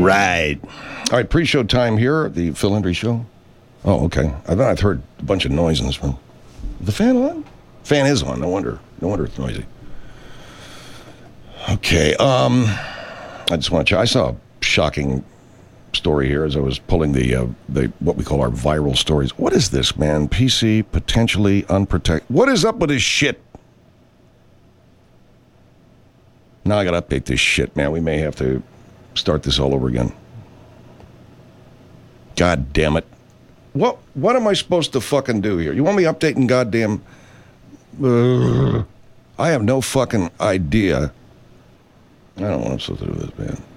Right. All right, pre-show time here at the Phil Hendry Show. Oh, okay. I thought I'd heard a bunch of noise in this room. The fan on? Fan is on. No wonder it's noisy. Okay. I just want to check. I saw a shocking story here as I was pulling the what we call our viral stories. What is this, man? PC potentially unprotected. What is up with this shit? Now I got to update this shit, man. We may have to start this all over again. God damn it. What am I supposed to fucking do here? You want me updating goddamn... I have no fucking idea. I don't know what I'm supposed to do with this, man.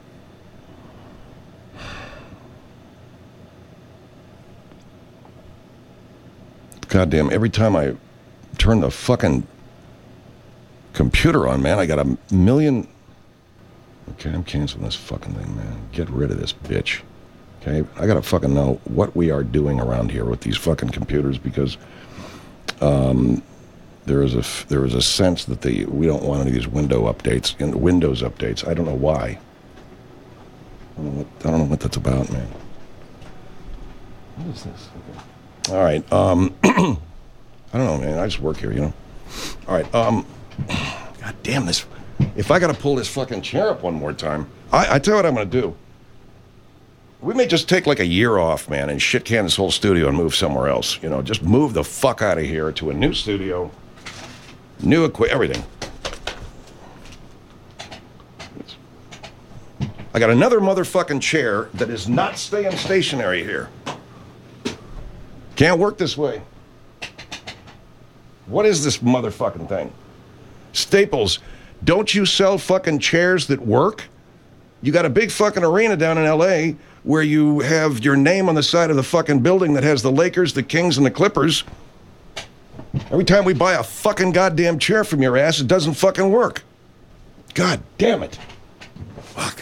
Goddamn, every time I turn the fucking computer on, man, I got a million... Okay, I'm canceling this fucking thing, man. Get rid of this bitch. Okay, I gotta fucking know what we are doing around here with these fucking computers because there is a sense that we don't want any of these Windows updates. I don't know why. I don't know what that's about, man. What is this? Okay. All right. I don't know, man. I just work here, you know. All right. God damn this. If I gotta pull this fucking chair up one more time, I tell you what I'm gonna do. We may just take like a year off, man, and shit can this whole studio and move somewhere else. You know, just move the fuck out of here to a new studio, new everything. I got another motherfucking chair that is not staying stationary here. Can't work this way. What is this motherfucking thing? Staples, don't you sell fucking chairs that work? You got a big fucking arena down in L.A. where you have your name on the side of the fucking building that has the Lakers, the Kings, and the Clippers. Every time we buy a fucking goddamn chair from your ass, it doesn't fucking work. God damn it. Fuck.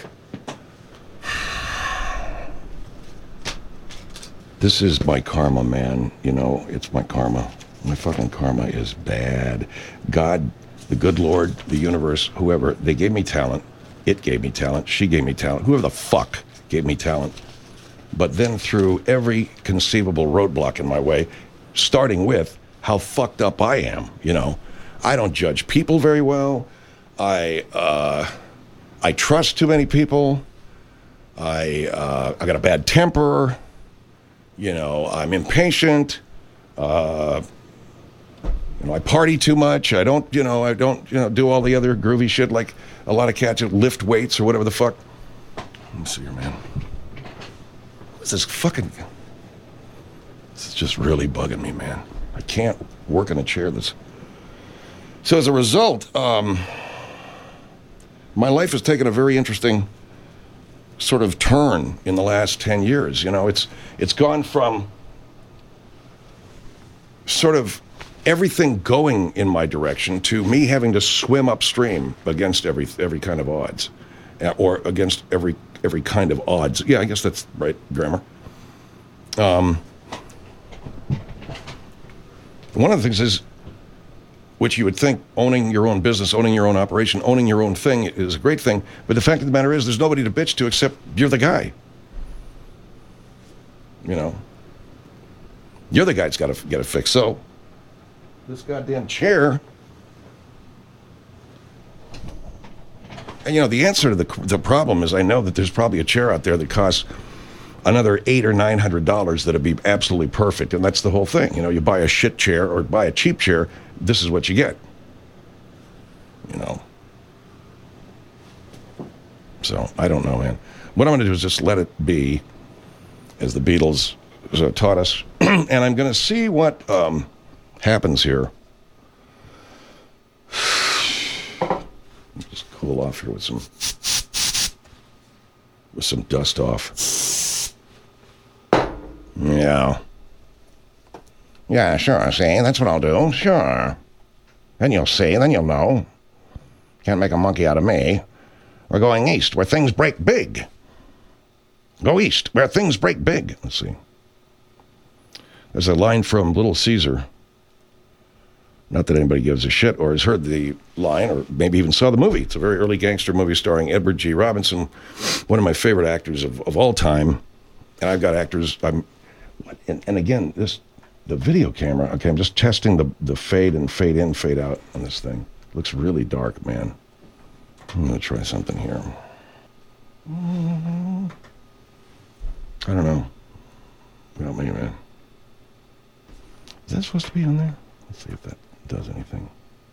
This is my karma, man. You know, it's my karma. My fucking karma is bad. God, the good Lord, the universe, whoever, they gave me talent. It gave me talent. She gave me talent. Whoever the fuck gave me talent. But then threw every conceivable roadblock in my way, starting with how fucked up I am, you know. I don't judge people very well. I trust too many people. I got a bad temper. You know, I'm impatient. You know, I party too much. I don't do all the other groovy shit like a lot of cats who lift weights or whatever the fuck. Let me see here, man. What's this fucking... This is just really bugging me, man. I can't work in a chair that's... So as a result, my life has taken a very interesting sort of turn in the last 10 years. You know, it's gone from sort of everything going in my direction to me having to swim upstream against every kind of odds, or against every kind of odds. Yeah, I guess that's right grammar. One of the things is, which you would think owning your own business, owning your own operation, owning your own thing is a great thing, but the fact of the matter is there's nobody to bitch to except you're the guy. You know? You're the guy that's got to get it fixed. So, this goddamn chair... And, you know, the answer to the problem is I know that there's probably a chair out there that costs another $800 or $900 that'd be absolutely perfect, and that's the whole thing. You know, you buy a shit chair or buy a cheap chair, this is what you get. You know. So, I don't know, man. What I'm going to do is just let it be, as the Beatles taught us, and I'm going to see what happens here. Just cool off here with some dust off. Yeah. Yeah, sure, see, that's what I'll do, sure. Then you'll see, then you'll know. Can't make a monkey out of me. We're going east, where things break big. Go east, where things break big. Let's see. There's a line from Little Caesar. Not that anybody gives a shit or has heard the line or maybe even saw the movie. It's a very early gangster movie starring Edward G. Robinson, one of my favorite actors of all time. And I've got actors, and again, the video camera, okay, I'm just testing the fade and fade in, fade out on this thing. Looks really dark, man. I'm going to try something here. I don't know. Help me, man. Is that supposed to be on there? Let's see if that does anything.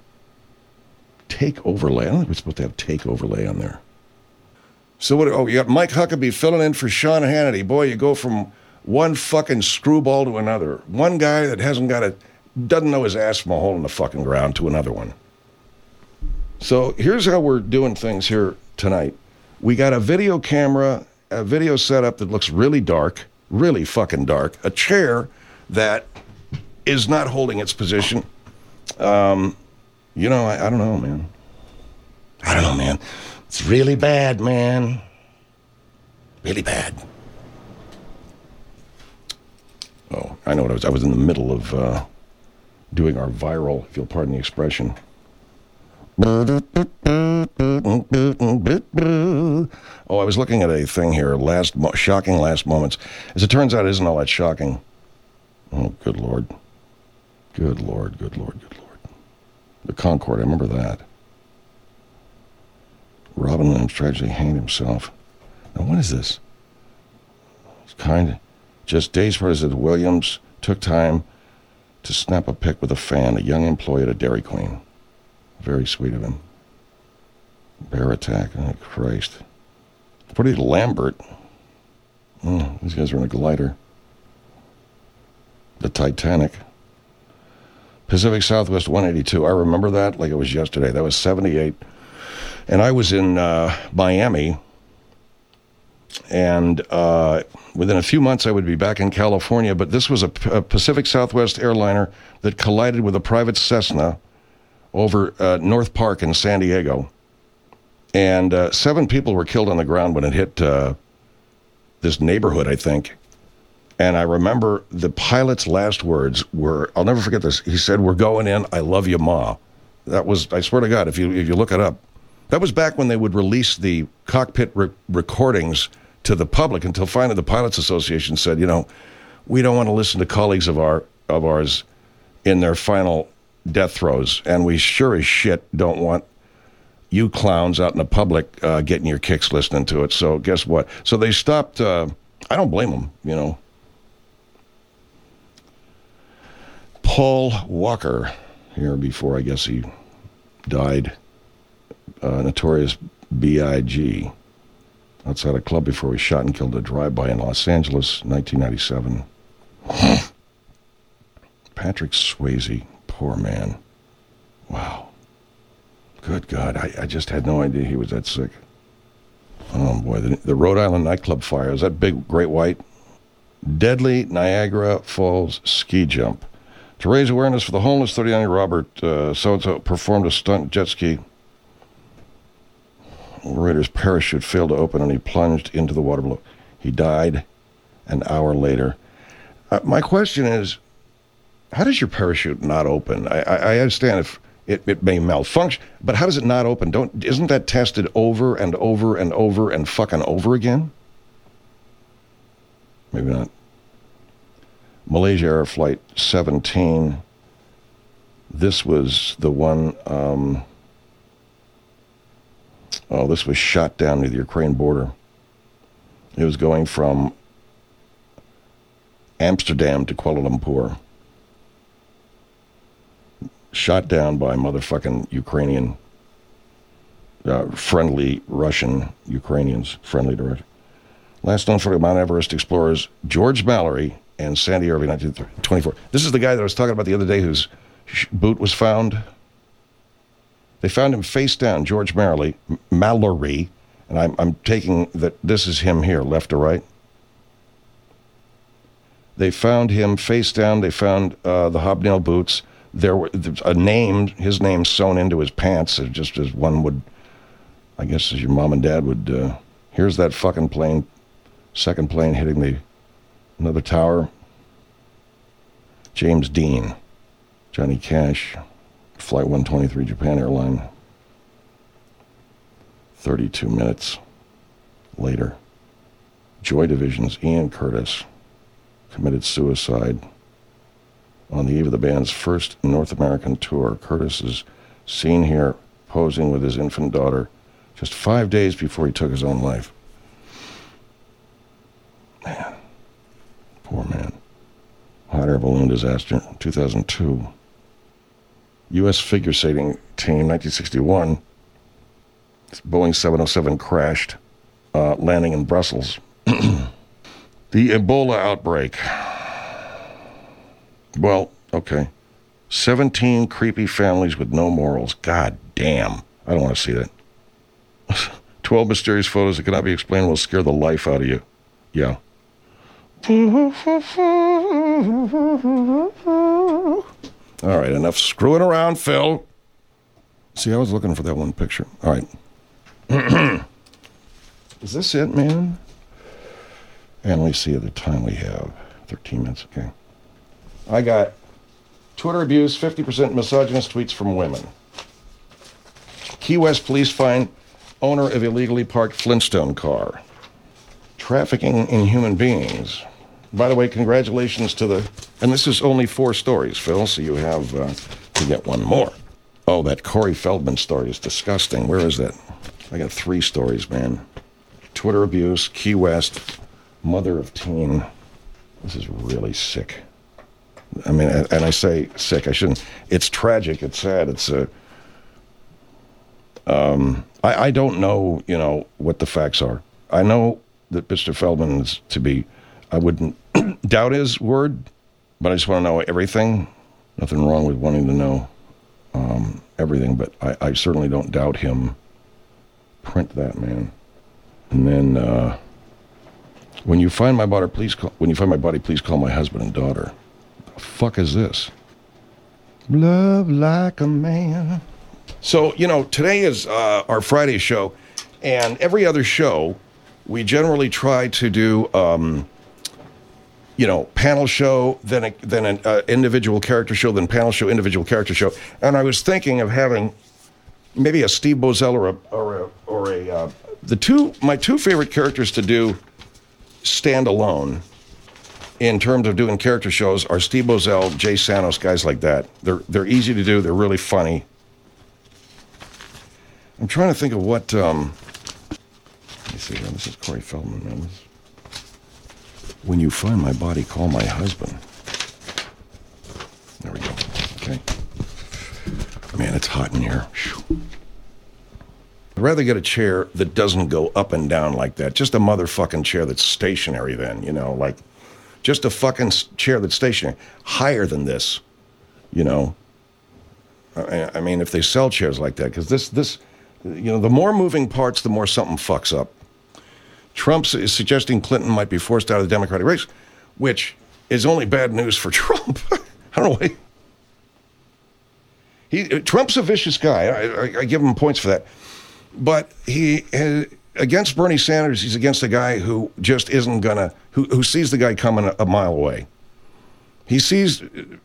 Take overlay. I don't think we're supposed to have take overlay on there. So what? Oh, you got Mike Huckabee filling in for Sean Hannity. Boy, you go from one fucking screwball to another. One guy that doesn't know his ass from a hole in the fucking ground to another one. So here's how we're doing things here tonight. We got a video camera, a video setup that looks really dark, really fucking dark. A chair that is not holding its position. I don't know, man. I don't know, man. It's really bad, man. Really bad. Oh, I know what I was in the middle of doing our viral, if you'll pardon the expression. Oh, I was looking at a thing here, shocking last moments. As it turns out, it isn't all that shocking. Oh, good Lord. Good Lord, good Lord, good Lord. The Concorde, I remember that. Robin Williams tragically hanged himself. Now, what is this? It's just days before that Williams took time to snap a pic with a fan, a young employee at a Dairy Queen. Very sweet of him. Bear attack. Oh, Christ. Pretty Lambert. These guys are in a glider. The Titanic. Pacific Southwest 182. I remember that like it was yesterday. That was 78. And I was in Miami. And within a few months, I would be back in California. But this was a Pacific Southwest airliner that collided with a private Cessna over North Park in San Diego. And 7 people were killed on the ground when it hit this neighborhood, I think. And I remember the pilot's last words were, I'll never forget this. He said, "We're going in. I love you, Ma." That was, I swear to God, if you look it up. That was back when they would release the cockpit recordings to the public until finally the Pilots Association said, we don't want to listen to colleagues of ours in their final death throes. And we sure as shit don't want you clowns out in the public getting your kicks listening to it. So guess what? So they stopped. I don't blame them, Paul Walker, here before I guess he died, notorious B.I.G., outside a club before he shot and killed a drive-by in Los Angeles, 1997. Patrick Swayze, poor man. Wow. Good God, I just had no idea he was that sick. Oh boy, the Rhode Island nightclub fire, is that big Great White? Deadly Niagara Falls ski jump. To raise awareness for the homeless, 39-year-old Robert so-and-so performed a stunt jet ski. Operator's parachute failed to open and he plunged into the water below. He died an hour later. My question is, how does your parachute not open? I understand if it may malfunction, but how does it not open? Isn't that tested over and over and over and fucking over again? Maybe not. Malaysia Air Flight 17. This was the one, this was shot down near the Ukraine border. It was going from Amsterdam to Kuala Lumpur. Shot down by motherfucking Ukrainian, friendly Russian Ukrainians, friendly to Russia. Last known for Mount Everest explorers George Mallory and Sandy Irving, 1924. This is the guy that I was talking about the other day whose boot was found. They found him face down, George Mallory, and I'm taking that this is him here, left to right. They found him face down. They found the hobnail boots. There was his name sewn into his pants, just as one would, I guess, as your mom and dad would. Here's that fucking plane, second plane hitting another tower. James Dean, Johnny Cash, Flight 123 Japan Airline. 32 minutes later, Joy Division's Ian Curtis committed suicide on the eve of the band's first North American tour. Curtis is seen here posing with his infant daughter just 5 days before he took his own life. Man, poor man. Hot air balloon disaster, 2002. U.S. figure skating team, 1961. Boeing 707 crashed, landing in Brussels. The Ebola outbreak. Well, okay. 17 creepy families with no morals. God damn. I don't want to see that. 12 mysterious photos that cannot be explained will scare the life out of you. Yeah. All right, enough screwing around, Phil. See, I was looking for that one picture. All right. Is this it, man? And let me see the time we have. 13 minutes, okay. I got Twitter abuse, 50% misogynist tweets from women. Key West police find owner of illegally parked Flintstone car. Trafficking in human beings. By the way, congratulations to the... And this is only 4 stories, Phil, so you have to get one more. Oh, that Corey Feldman story is disgusting. Where is that? I got 3 stories, man. Twitter abuse, Key West, mother of teen. This is really sick. I mean, and I say sick, I shouldn't. It's tragic, it's sad, it's I don't know, what the facts are. I know that Mr. Feldman is to be, I wouldn't doubt his word, but I just want to know everything. Nothing wrong with wanting to know everything, but I certainly don't doubt him. Print that, man. And then, when you find my body, please call my husband and daughter. The fuck is this? Love like a man. So, today is our Friday show, and every other show, we generally try to do, panel show, then an individual character show, then panel show, individual character show. And I was thinking of having maybe a Steve Boesel my two favorite characters to do stand alone in terms of doing character shows are Steve Boesel, Jay Sanos, guys like that. They're easy to do. They're really funny. I'm trying to think of what. Let me see here. This is Corey Feldman, man. When you find my body, call my husband. There we go. Okay. Man, it's hot in here. I'd rather get a chair that doesn't go up and down like that. Just a motherfucking chair that's stationary then, like just a fucking chair that's stationary. Higher than this, I mean, if they sell chairs like that, because this, the more moving parts, the more something fucks up. Trump is suggesting Clinton might be forced out of the Democratic race, which is only bad news for Trump. I don't know why. Trump's a vicious guy. I give him points for that. But against Bernie Sanders, he's against a guy who just isn't gonna, who sees the guy coming a mile away. He sees,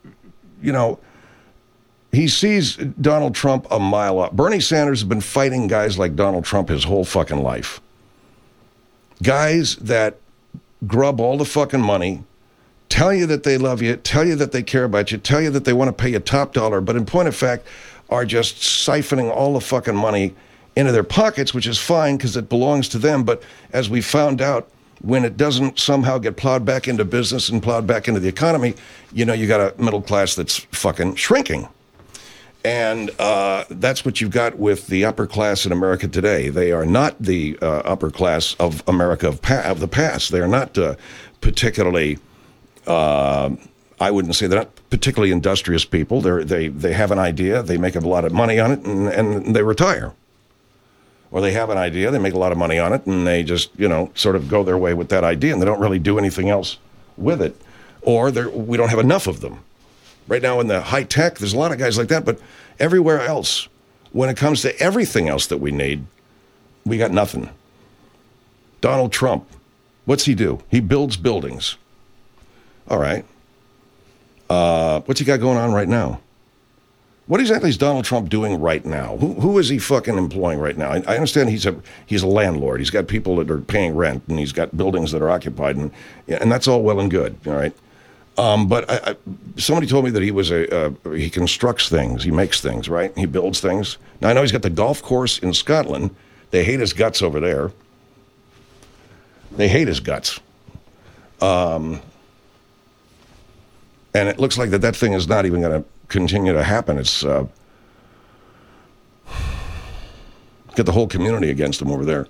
he sees Donald Trump a mile up. Bernie Sanders has been fighting guys like Donald Trump his whole fucking life. Guys that grub all the fucking money, tell you that they love you, tell you that they care about you, tell you that they want to pay you top dollar, but in point of fact, are just siphoning all the fucking money into their pockets, which is fine because it belongs to them. But as we found out, when it doesn't somehow get plowed back into business and plowed back into the economy, you got a middle class that's fucking shrinking. And that's what you've got with the upper class in America today. They are not the upper class of America of the past. They are not particularly, I wouldn't say they're not particularly industrious people. They have an idea, they make a lot of money on it, and they retire. Or they have an idea, they make a lot of money on it, and they just, sort of go their way with that idea, and they don't really do anything else with it. Or we don't have enough of them. Right now in the high tech, there's a lot of guys like that, but everywhere else, when it comes to everything else that we need, we got nothing. Donald Trump, what's he do? He builds buildings. All right. What's he got going on right now? What exactly is Donald Trump doing right now? Who is he fucking employing right now? I understand he's a landlord. He's got people that are paying rent, and he's got buildings that are occupied, and that's all well and good, all right? But somebody told me that he constructs things, he makes things, right? He builds things. Now, I know he's got the golf course in Scotland. They hate his guts over there. They hate his guts. And it looks like that thing is not even going to continue to happen. It's got the whole community against him over there.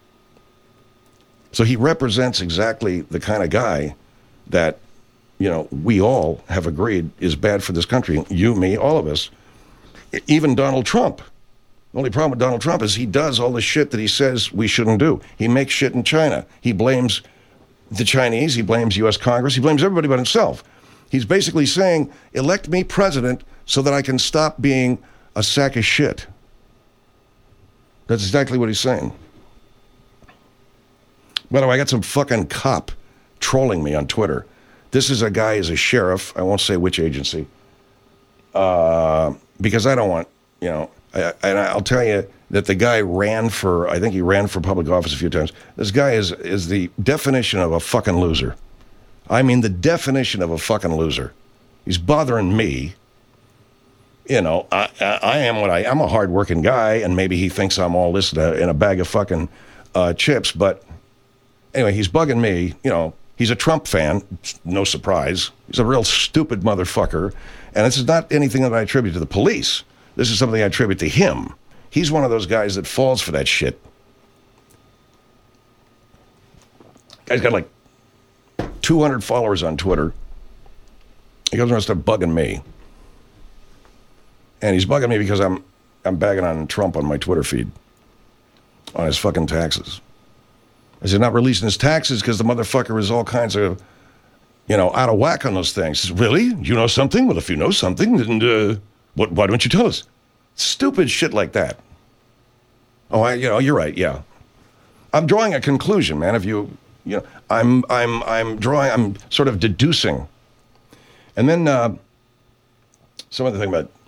So he represents exactly the kind of guy that, we all have agreed is bad for this country. You, me, all of us. Even Donald Trump. The only problem with Donald Trump is he does all the shit that he says we shouldn't do. He makes shit in China. He blames the Chinese. He blames U.S. Congress. He blames everybody but himself. He's basically saying, elect me president so that I can stop being a sack of shit. That's exactly what he's saying. By the way, I got some fucking cop trolling me on Twitter. This is a guy who's a sheriff. I won't say which agency. Because I don't want, and I'll tell you that the guy I think he ran for public office a few times. This guy is the definition of a fucking loser. I mean, the definition of a fucking loser. He's bothering me. I am I'm a hardworking guy, and maybe he thinks I'm all this in a bag of fucking chips. But anyway, he's bugging me. He's a Trump fan. No surprise. He's a real stupid motherfucker. And this is not anything that I attribute to the police. This is something I attribute to him. He's one of those guys that falls for that shit. Guy's got like 200 followers on Twitter. He goes around and starts bugging me. And he's bugging me because I'm bagging on Trump on my Twitter feed. On his fucking taxes. I said, not releasing his taxes because the motherfucker is all kinds of, out of whack on those things. He says, really? You know something? Well, if you know something, then why don't you tell us? Stupid shit like that. Oh, you're right, yeah. I'm drawing a conclusion, man. I'm sort of deducing. And then some other thing about,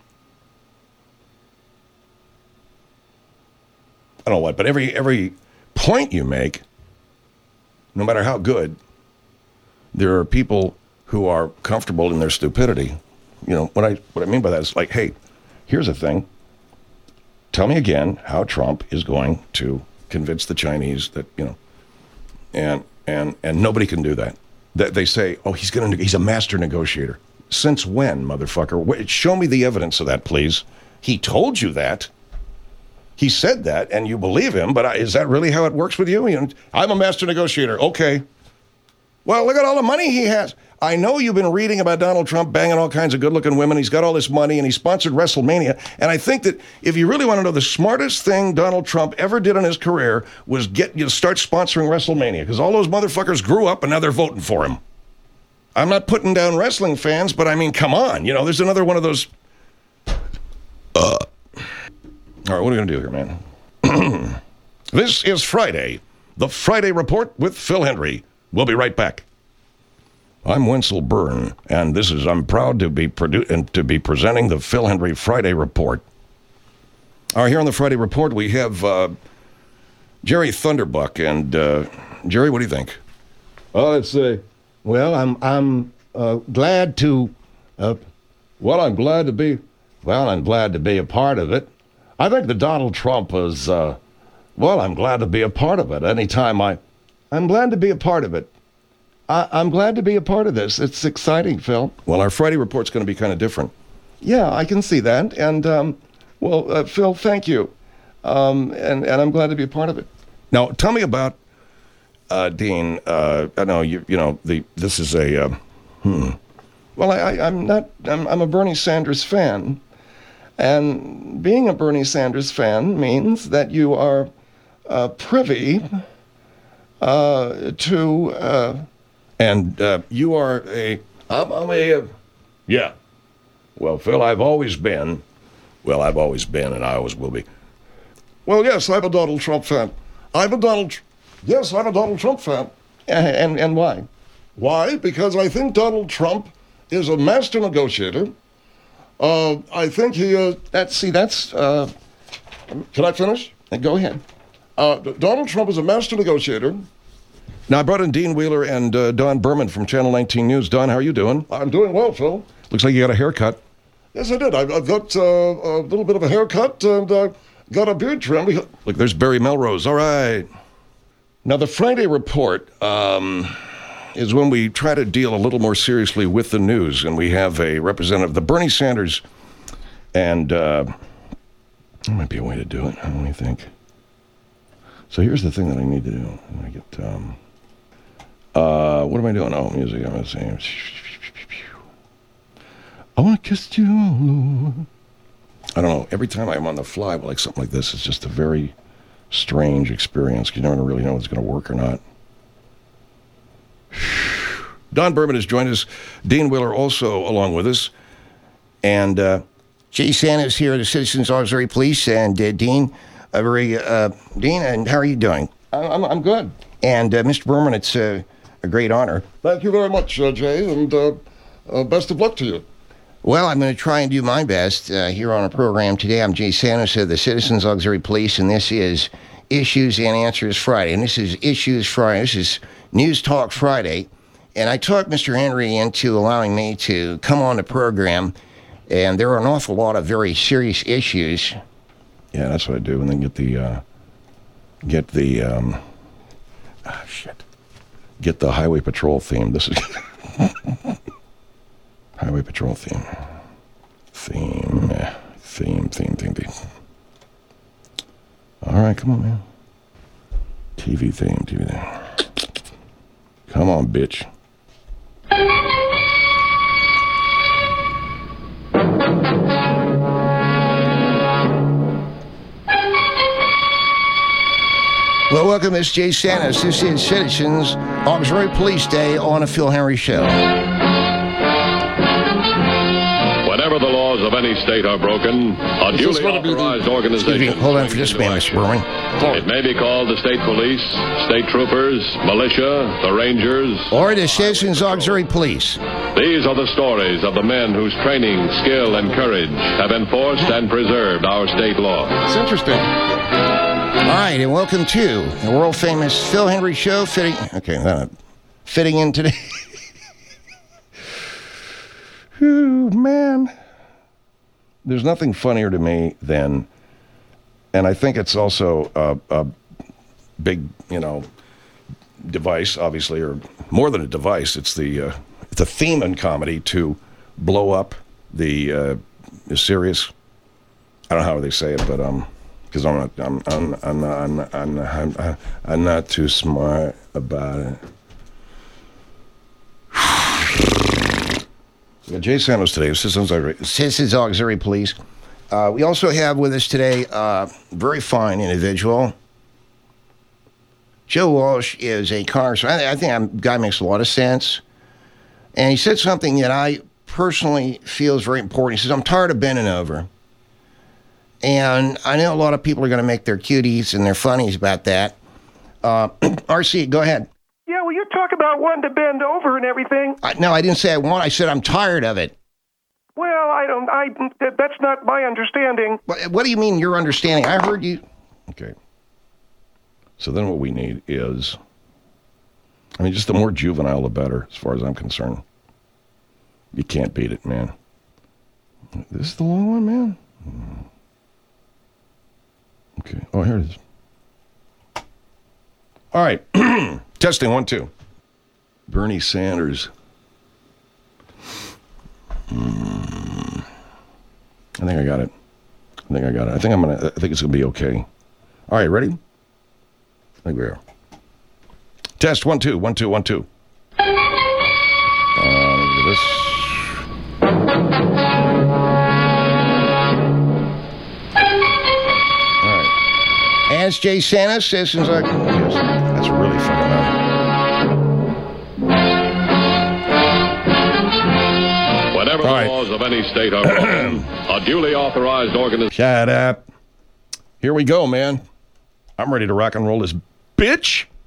I don't know what, but every point you make, no matter how good, there are people who are comfortable in their stupidity. What I mean by that is like, hey, here's the thing. Tell me again how Trump is going to convince the Chinese that, and nobody can do that. They say, oh, he's a master negotiator. Since when, motherfucker? Show me the evidence of that, please. He told you that. He said that, and you believe him, but is that really how it works with you? I'm a master negotiator. Okay. Well, look at all the money he has. I know you've been reading about Donald Trump banging all kinds of good-looking women. He's got all this money, and he sponsored WrestleMania. And I think that if you really want to know the smartest thing Donald Trump ever did in his career was start sponsoring WrestleMania, because all those motherfuckers grew up, and now they're voting for him. I'm not putting down wrestling fans, but I mean, come on. There's another one of those... All right, what are we going to do here, man? This is Friday, the Friday Report with Phil Hendry. We'll be right back. I'm Wenzel Byrne, and I'm proud to be presenting the Phil Hendry Friday Report. All right, here on the Friday Report, we have Jerry Thunderbuck, and Jerry, what do you think? Oh, let's say, well, I'm glad to, I'm glad to be a part of it. I think that Donald Trump is, I'm glad to be a part of it. I'm glad to be a part of it. I'm glad to be a part of this. It's exciting, Phil. Well, our Friday Report's going to be kind of different. Yeah, I can see that. And, Phil, thank you. And I'm glad to be a part of it. Now, tell me about, Dean, I know, this is a, Well, I'm a Bernie Sanders fan. And being a Bernie Sanders fan means that you are privy to... you are yeah. Well, Phil, I've always been, and I always will be. Well, yes, I'm a Donald Trump fan. I'm a Donald Trump fan. And why? Why? Because I think Donald Trump is a master negotiator. I think he, that's, can I finish? Go ahead. Donald Trump is a master negotiator. Now, I brought in Dean Wheeler and Don Berman from Channel 19 News. Don, how are you doing? I'm doing well, Phil. Looks like you got a haircut. Yes, I did. I've got a little bit of a haircut and got a beard trim. Look, there's Barry Melrose. All right. Now, the Friday Report is when we try to deal a little more seriously with the news, and we have a representative, the Bernie Sanders, and that might be a way to do it. What do you think? So here's the thing that I need to do. I get, what am I doing? Oh, music. I'm going to say, I want to kiss you all over. I don't know. Every time I'm on the fly, like something like this, it's just a very strange experience. You never really know if it's going to work or not. Don Berman has joined us. Dean Wheeler also along with us. And Jay Sanders here at the Citizens Auxiliary Police. And Dean, Dean, and how are you doing? I'm good. And Mr. Berman, it's a great honor. Thank you very much, Jay, and best of luck to you. Well, I'm going to try and do my best here on our program today. I'm Jay Sanders of the Citizens Auxiliary Police, and this is Issues and Answers Friday. And this is Issues Friday. This is News Talk Friday. And I talked Mr. Henry into allowing me to come on the program, and there are an awful lot of very serious issues. Yeah, that's what I do, and then get the Highway Patrol theme. This is Highway Patrol theme. Theme. All right, come on, man. TV theme. Come on, bitch. Well, welcome, Miss Jay Sanders. This is Citizens Auxiliary Police Day on the Phil Henry Show. Whenever the laws of any state are broken, a duly authorized organization... Hold on for just a minute, Mr. Berman. It may be called the state police, state troopers, militia, the rangers... or the Citizens Auxiliary Police. These are the stories of the men whose training, skill, and courage have enforced and preserved our state law. It's interesting. All right, and welcome to the world-famous Phil Henry Show, fitting in today. Ooh, man. There's nothing funnier to me than, and I think it's also a big, device, obviously, or more than a device. It's the theme in comedy to blow up the serious. I don't know how they say it, but because I'm not too smart about it. We got Jay Sanders today, Citizens Auxiliary Police. We also have with us today a very fine individual. Joe Walsh is a congressman. I think that guy makes a lot of sense. And he said something that I personally feel is very important. He says, I'm tired of bending over. And I know a lot of people are going to make their cuties and their funnies about that. RC, go ahead. Yeah, well, you talk about wanting to bend over and everything. No, I didn't say I want. I said I'm tired of it. Well, that's not my understanding. What do you mean your understanding? I heard you. Okay. So then what we need is, just the more juvenile, the better, as far as I'm concerned. You can't beat it, man. This is the long one, man. Okay. Oh, here it is. All right. Testing 1, 2. Bernie Sanders. I think I got it. I think it's gonna be okay. All right, ready? I think we are. Test 1, 2. 1, 2, 1, 2. Look at this. All right. As Jay Sanders, Citizens are... Yes, that's really fucking loud. Whenever the laws of any state are broken, a duly authorized organization... Shut up. Here we go, man. I'm ready to rock and roll this bitch.